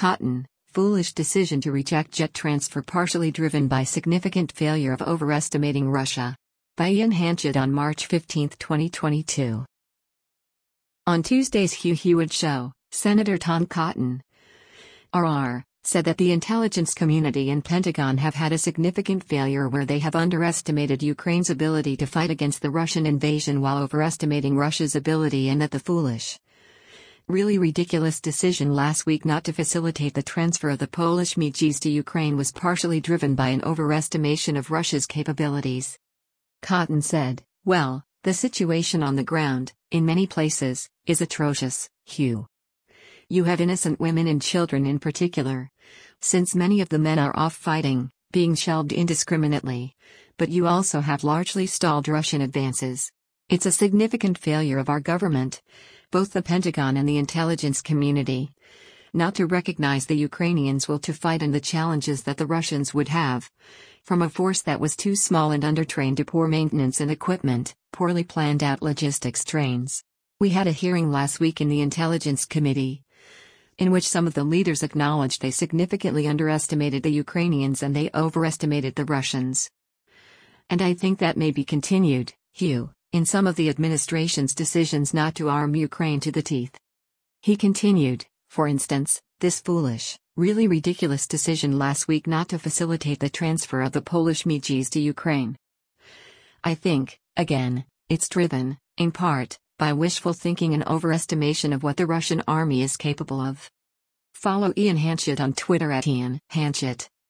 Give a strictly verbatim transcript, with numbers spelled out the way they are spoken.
Cotton, foolish decision to reject jet transfer partially driven by significant failure of overestimating Russia. By Ian Hanchett on March fifteenth, twenty twenty-two. On Tuesday's Hugh Hewitt show, Senator Tom Cotton, R R, said that the intelligence community and Pentagon have had a significant failure where they have underestimated Ukraine's ability to fight against the Russian invasion while overestimating Russia's ability, and that the foolish, really ridiculous decision last week not to facilitate the transfer of the Polish M I Gs to Ukraine was partially driven by an overestimation of Russia's capabilities. Cotton said, "Well, the situation on the ground, in many places, is atrocious, Hugh. You have innocent women and children in particular, since many of the men are off fighting, being shelled indiscriminately, but you also have largely stalled Russian advances. It's a significant failure of our government, both the Pentagon and the intelligence community, not to recognize the Ukrainians' will to fight and the challenges that the Russians would have, from a force that was too small and undertrained to poor maintenance and equipment, poorly planned out logistics trains. We had a hearing last week in the Intelligence Committee, in which some of the leaders acknowledged they significantly underestimated the Ukrainians and they overestimated the Russians. And I think that may be continued, Hugh, in some of the administration's decisions not to arm Ukraine to the teeth." He continued, "For instance, this foolish, really ridiculous decision last week not to facilitate the transfer of the Polish M I Gs to Ukraine. I think, again, it's driven, in part, by wishful thinking and overestimation of what the Russian army is capable of." Follow Ian Hanchett on Twitter at Ian Hanchett.